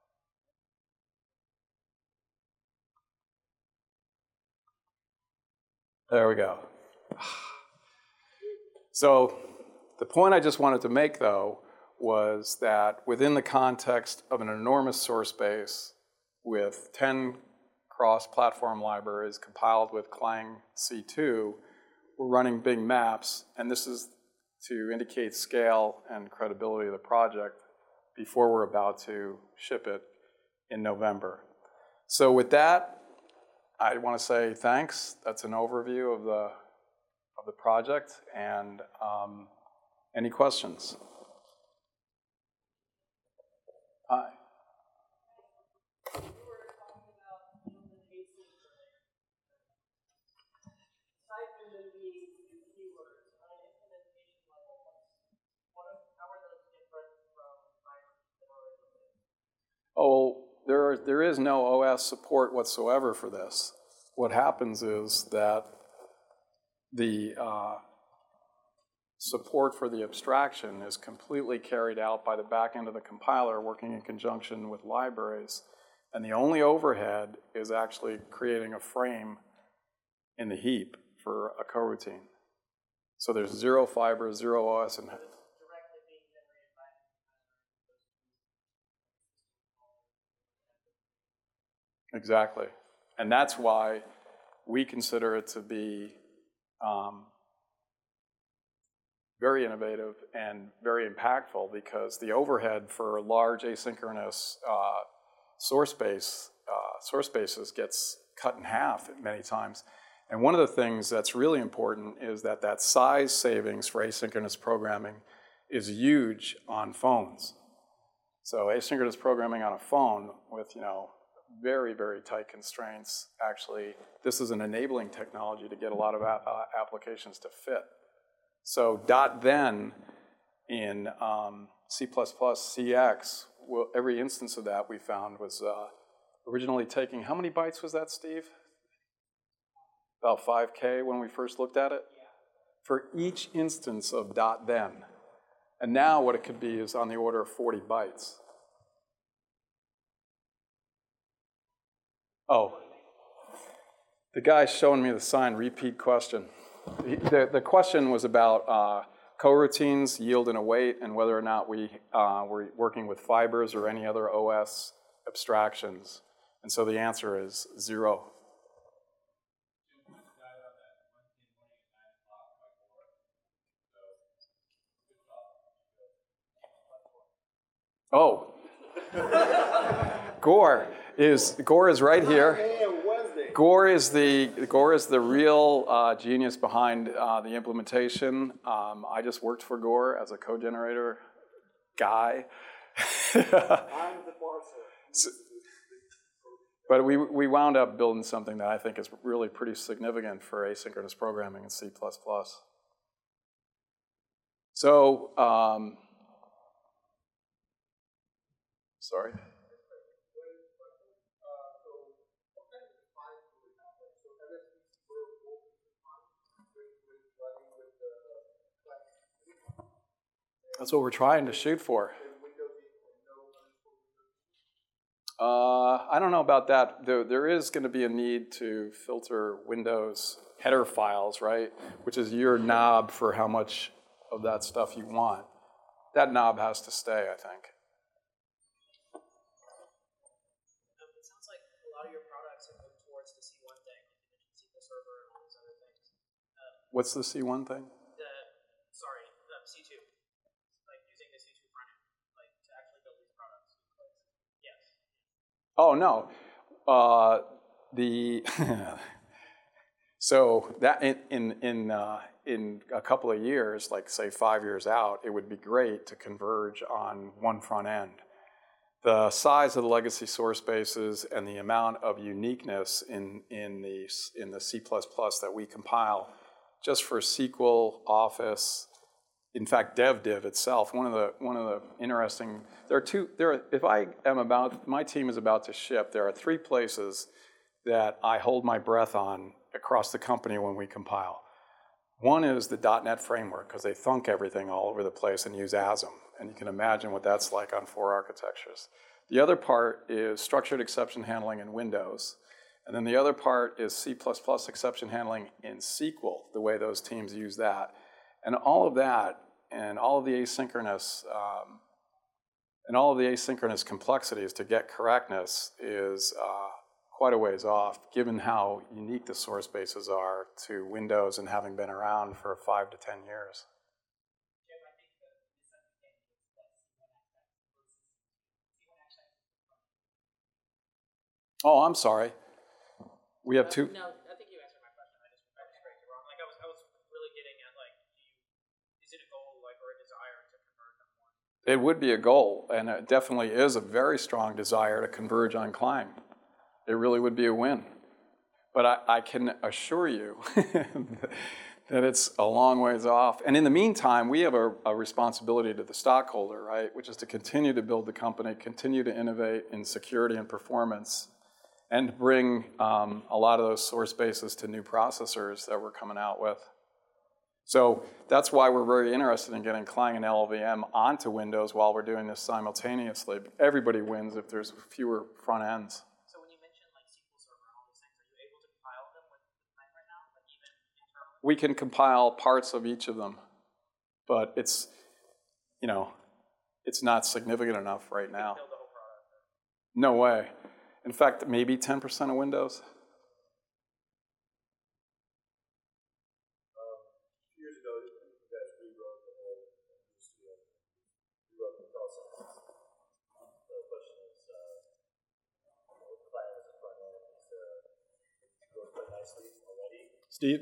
There we go. So the point I just wanted to make, though, was that within the context of an enormous source base with ten cross-platform libraries compiled with Clang C two, we're running Bing Maps, and this is to indicate scale and credibility of the project before we're about to ship it in November. So with that, I want to say thanks. That's an overview of the of the project, and um, any questions? Hi. Oh, there, are, there is no O S support whatsoever for this. What happens is that the uh, support for the abstraction is completely carried out by the back end of the compiler working in conjunction with libraries. And the only overhead is actually creating a frame in the heap for a coroutine. So there's zero fiber, zero O S, and exactly. And that's why we consider it to be um, very innovative and very impactful, because the overhead for large asynchronous uh, source base uh, source bases gets cut in half many times. And one of the things that's really important is that that size savings for asynchronous programming is huge on phones. So asynchronous programming on a phone with, you know, very, very tight constraints, actually, this is an enabling technology to get a lot of uh, applications to fit. So .then in um, C plus plus, C X, well, every instance of that we found was uh, originally taking, how many bytes was that, Steve? About five K when we first looked at it? For each instance of .then. And now what it could be is on the order of forty bytes. Oh, the guy's showing me the sign, repeat question. The, the question was about uh, coroutines, yield and await, and whether or not we uh, were working with fibers or any other O S abstractions. And so the answer is zero. Oh, Gore is Gore is right here. Gore is the Gore is the real uh, genius behind uh, the implementation. Um, I just worked for Gore as a code generator guy. I'm the parser. So, but we we wound up building something that I think is really pretty significant for asynchronous programming in C plus plus. So. Um, Sorry. That's what we're trying to shoot for. Uh, I don't know about that. There, there is going to be a need to filter Windows header files, right? Which is your knob for how much of that stuff you want. That knob has to stay, I think. What's the C one thing? The, sorry, the C two. Like using the C two front end, like to actually build these products. Yes. Oh, no. Uh, the so that in in in, uh, in a couple of years, like say five years out, it would be great to converge on one front end. The size of the legacy source bases and the amount of uniqueness in in the in the C plus plus that we compile. Just for S Q L, Office, in fact, DevDiv itself. One of the one of the interesting there are two there. Are, if I am about my team is about to ship, there are three places that I hold my breath on across the company when we compile. One is the .NET framework, because they thunk everything all over the place and use ASM, and you can imagine what that's like on four architectures. The other part is structured exception handling in Windows. And then the other part is C plus plus exception handling in S Q L, the way those teams use that. And all of that, and all of the asynchronous, um, and all of the asynchronous complexities to get correctness is uh, quite a ways off, given how unique the source bases are to Windows and having been around for five to ten years. Oh, I'm sorry. We have two. No, I think you answered my question. I just, I just phrased it wrong. Like I was, I was really getting at like, do you, is it a goal like or a desire to converge on one? It would be a goal, and it definitely is a very strong desire to converge on Clang. It really would be a win. But I, I can assure you that it's a long ways off. And in the meantime, we have a, a responsibility to the stockholder, right? Which is to continue to build the company, continue to innovate in security and performance, and bring um, a lot of those source bases to new processors that we're coming out with. So that's why we're very interested in getting Clang and L L V M onto Windows while we're doing this simultaneously. Everybody wins if there's fewer front ends. So when you mentioned like S Q L Server and all these things, are you able to compile them with Clang right now, like even internally? we can compile parts of each of them, but it's, you know, it's not significant enough right now. Build the whole product. No way. In fact, maybe ten percent of Windows. Um, a few years ago, you guys rewrote the whole industry of rewrote the process. The question is, uh, what plan is in front end? Is uh, goes quite nicely already? Steve?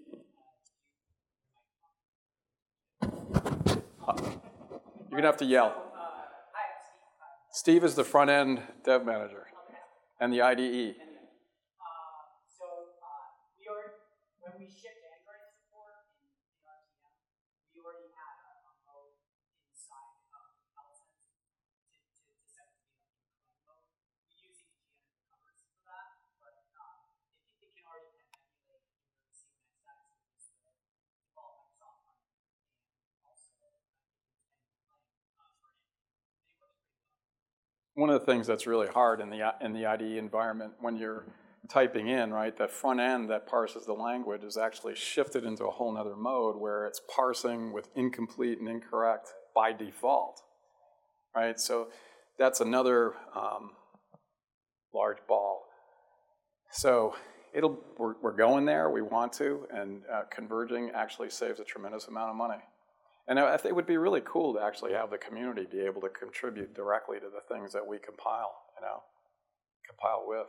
You're going to have to yell. Steve is the front-end dev manager and the I D E. Uh, so uh, we already, when we shipped Android support in, in R T M, we already had a, a mode inside of Elephant to, to, to set it to be like in clean mode. We use E G N covers for that, but um, it, it can already kind of emulate in the C N X stacks, which is the default Microsoft front end, and also I think it's been playing uh, for Android. And it works pretty well. One of the things that's really hard in the in the I D E environment when you're typing in, right, that front end that parses the language is actually shifted into a whole nother mode where it's parsing with incomplete and incorrect by default, right? So that's another um, large ball. So it'll we're, we're going there. We want to, and uh, converging actually saves a tremendous amount of money. And I think it would be really cool to actually have the community be able to contribute directly to the things that we compile, you know, compile with.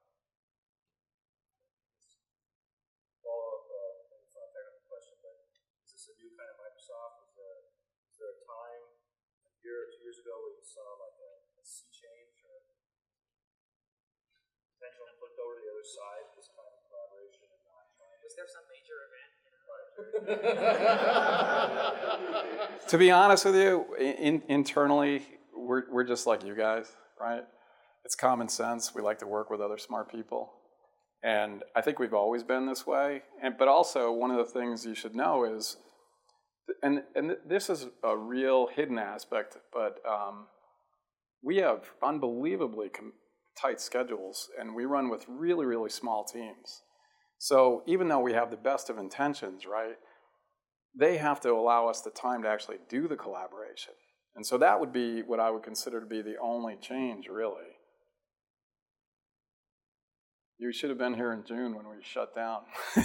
Follow-up, uh, maybe it's not a technical question, but is this a new kind of Microsoft? Is there, is there a time, a year or two years ago, where you saw like a, a sea change or potential flipped over to the other side, this kind of collaboration and not trying? Was there some major event? You know? To be honest with you, in, internally, we're, we're just like you guys, right? It's common sense. We like to work with other smart people. And I think we've always been this way. And, but also, one of the things you should know is, and, and this is a real hidden aspect, but um, we have unbelievably com- tight schedules, and we run with really, really small teams. So even though we have the best of intentions, right, they have to allow us the time to actually do the collaboration. And so that would be what I would consider to be the only change, really. You should have been here in June when we shut down.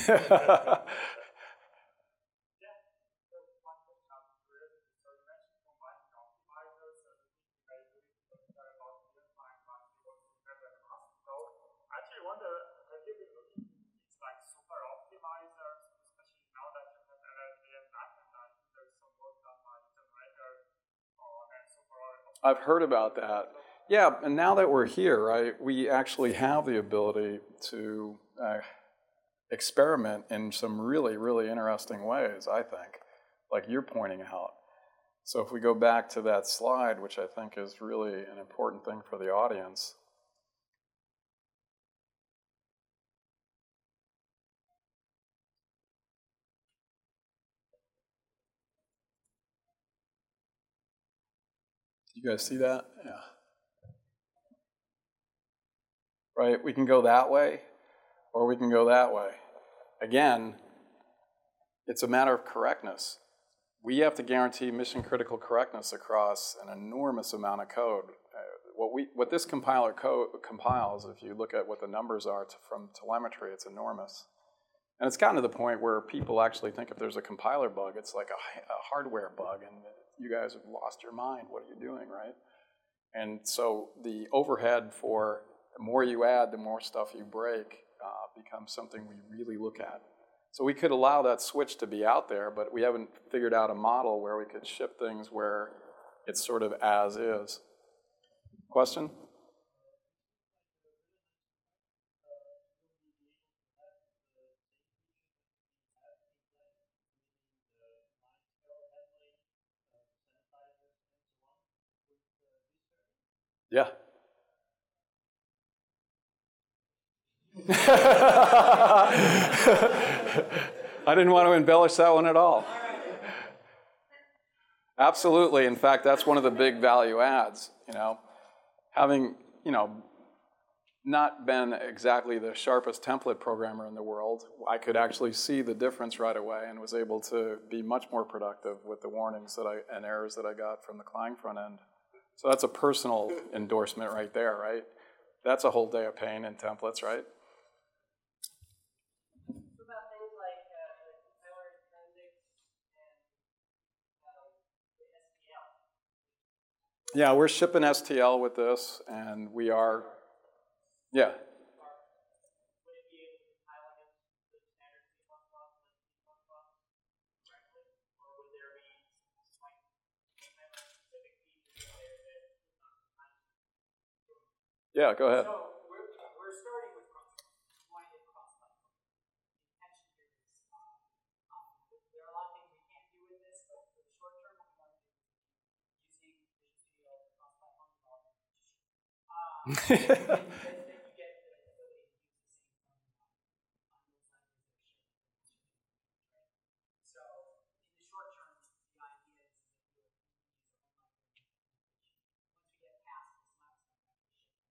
I've heard about that. Yeah, and now that we're here, right, we actually have the ability to uh, experiment in some really, really interesting ways, I think, like you're pointing out. So if we go back to that slide, which I think is really an important thing for the audience. You guys see that? Yeah. Right, we can go that way, or we can go that way. Again, it's a matter of correctness. We have to guarantee mission-critical correctness across an enormous amount of code. Uh, what we, what this compiler co- compiles, if you look at what the numbers are to, from telemetry, it's enormous. And it's gotten to the point where people actually think if there's a compiler bug, it's like a, a hardware bug, and you guys have lost your mind. What are you doing, right? And so the overhead for the more you add, the more stuff you break uh, becomes something we really look at. So we could allow that switch to be out there, but we haven't figured out a model where we could ship things where it's sort of as is. Question? Yeah. I didn't want to embellish that one at all. Absolutely. In fact, that's one of the big value adds, you know. Having, you know, not been exactly the sharpest template programmer in the world, I could actually see the difference right away and was able to be much more productive with the warnings that I, and errors that I got from the Clang front end. So that's a personal endorsement right there, right? That's a whole day of pain in templates, right? What about things like uh, the compiler intrinsics and um, the S T L? Yeah, we're shipping S T L with this, and we are, yeah. Would it be able to compile against the standard C plus plus, like C plus plus, directly? Or would there be like compiler-specific features there that would not compile? Yeah, go ahead. So we're, we're starting with cross-platform. We want to get cross-platform. The intention here is, um, um, there are a lot of things we can't do with this, but for the short term, what we want to do is using Visual Studio as a cross-platform development. Um, then, then you get the ability to use the same code on those libraries that are shared. Right? So in the short term, the idea is that we'll use our own library. Once we get past this milestone, actually ship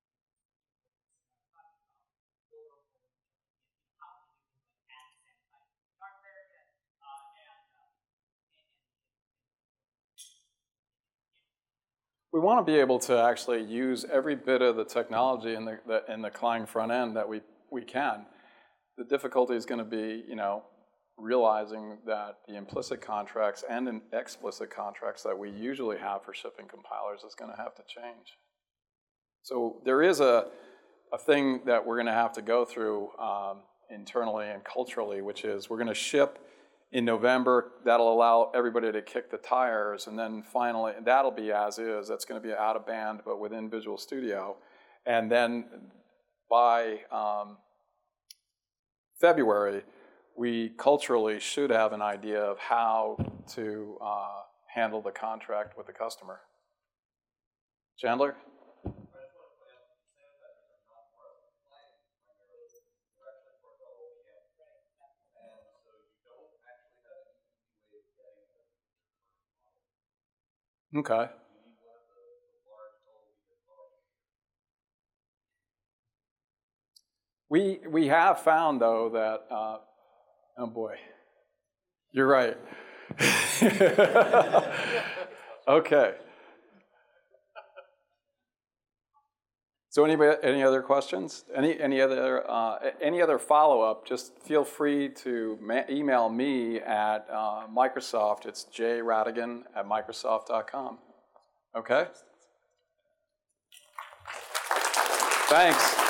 We want to be able to actually use every bit of the technology in the, the in the Clang front end that we, we can. The difficulty is going to be, you know, realizing that the implicit contracts and in explicit contracts that we usually have for shipping compilers is going to have to change. So there is a, a thing that we're going to have to go through um, internally and culturally, which is we're going to ship in November. That'll allow everybody to kick the tires, and then finally, that'll be as is. That's going to be out of band, but within Visual Studio. And then by um, February, we culturally should have an idea of how to uh, handle the contract with the customer. Chandler? Okay. We we have found though that uh, oh boy, you're right. Okay. So anybody, any other questions? Any any other uh, any other follow up? Just feel free to ma- email me at uh, Microsoft. It's j radigan at microsoft dot com. Okay. Thanks.